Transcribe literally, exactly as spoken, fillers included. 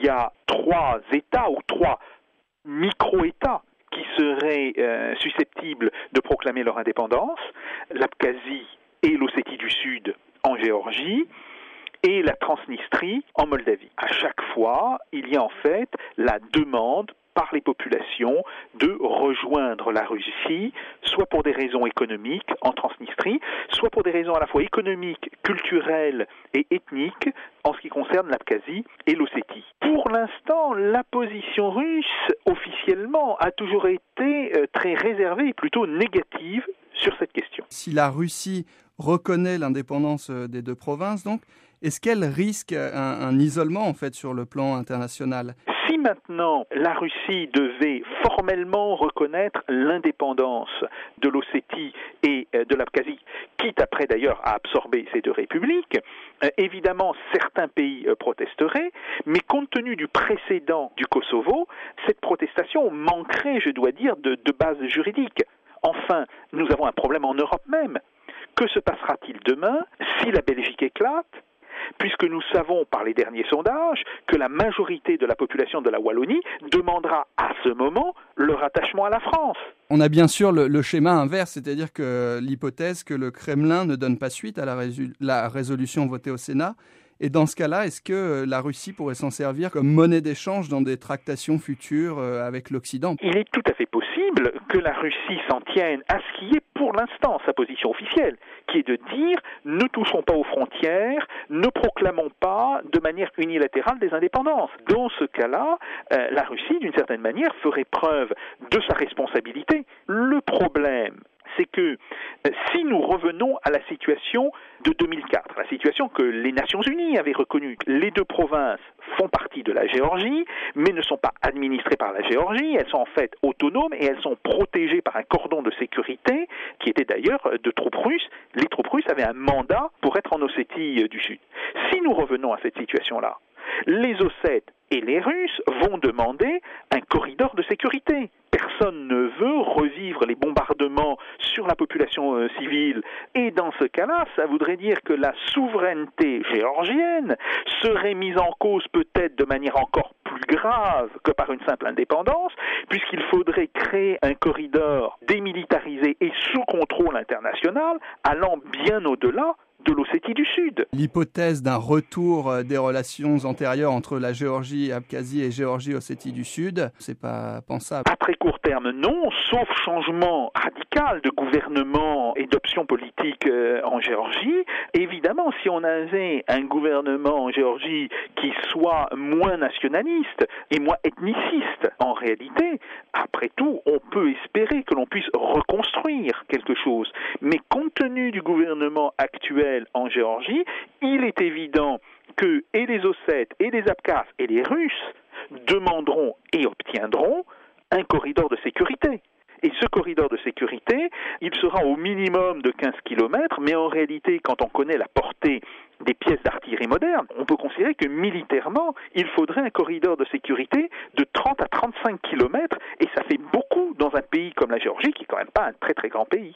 y a trois États ou trois micro-États qui seraient euh, susceptibles de proclamer leur indépendance, l'Abkhazie et l'Ossétie du Sud en Géorgie, et la Transnistrie en Moldavie. À chaque fois, il y a en fait la demande par les populations de rejoindre la Russie, soit pour des raisons économiques en Transnistrie, soit pour des raisons à la fois économiques, culturelles et ethniques en ce qui concerne l'Abkhazie et l'Ossétie. Pour l'instant, la position russe, officiellement, a toujours été très réservée et plutôt négative sur cette question. Si la Russie reconnaît l'indépendance des deux provinces, donc, est-ce qu'elle risque un, un isolement en fait sur le plan international ? Si maintenant la Russie devait formellement reconnaître l'indépendance de l'Ossétie et de l'Abkhazie, quitte après d'ailleurs à absorber ces deux républiques, euh, évidemment certains pays euh, protesteraient, mais compte tenu du précédent du Kosovo, cette protestation manquerait, je dois dire, de, de base juridique. Enfin, nous avons un problème en Europe même. Que se passera-t-il demain si la Belgique éclate ? Puisque nous savons par les derniers sondages que la majorité de la population de la Wallonie demandera à ce moment le rattachement à la France. On a bien sûr le, le schéma inverse, c'est-à-dire que l'hypothèse que le Kremlin ne donne pas suite à la, résu- la résolution votée au Sénat. Et dans ce cas-là, est-ce que la Russie pourrait s'en servir comme monnaie d'échange dans des tractations futures avec l'Occident ? Il est tout à fait possible que la Russie s'en tienne à ce qui est pour l'instant sa position officielle, qui est de dire ne touchons pas aux frontières, ne proclamons pas de manière unilatérale des indépendances. Dans ce cas-là, euh, la Russie, d'une certaine manière, ferait preuve de sa responsabilité. Le problème, c'est que euh, si nous revenons à la situation de deux mille quatre, la situation que les Nations Unies avaient reconnue, les deux provinces font partie de la Géorgie, mais ne sont pas administrées par la Géorgie, elles sont en fait autonomes et elles sont protégées par un cordon de sécurité qui était d'ailleurs de troupes russes. Les troupes russes avaient un mandat pour être en Ossétie du Sud. Si nous revenons à cette situation-là, les Ossètes et les Russes vont demander un corridor de sécurité. Personne ne veut revivre les bombardements sur la population euh, civile. Et dans ce cas-là, ça voudrait dire que la souveraineté géorgienne serait mise en cause peut-être de manière encore plus grave que par une simple indépendance, puisqu'il faudrait créer un corridor démilitarisé et sous contrôle international allant bien au-delà de l'Ossétie du Sud. L'hypothèse d'un retour des relations antérieures entre la Géorgie, Abkhazie et Géorgie-Ossétie du Sud, c'est pas pensable. À très court terme, non, sauf changement radical de gouvernement et d'options politiques euh, en Géorgie. Évidemment, si on avait un gouvernement en Géorgie qui soit moins nationaliste et moins ethniciste, en réalité, après tout, on peut espérer que l'on puisse reconstruire quelque chose. Mais compte tenu du gouvernement actuel en Géorgie, il est évident que et les Ossètes, et les Abkhazes, et les Russes demanderont et obtiendront un corridor de sécurité. Et ce corridor de sécurité, il sera au minimum de quinze kilomètres, mais en réalité, quand on connaît la portée des pièces d'artillerie modernes, on peut considérer que militairement, il faudrait un corridor de sécurité de trente à trente-cinq kilomètres, et ça fait beaucoup dans un pays comme la Géorgie, qui est quand même pas un très très grand pays.